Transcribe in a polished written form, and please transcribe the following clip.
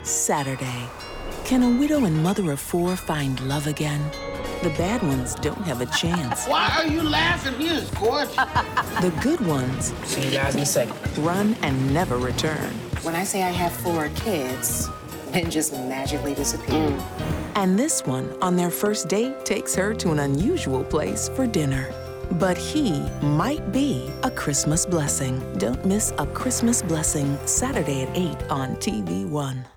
Saturday. Can a widow and mother of 4 find love again? The bad ones don't have a chance. Why are you laughing? He is gorgeous. The good ones So you guys be sick. run and never return. When I say I have 4 kids, then just magically disappear. And this one, on their first date, takes her to an unusual place for dinner. But he might be a Christmas blessing. Don't miss A Christmas Blessing, Saturday at 8 on TV1.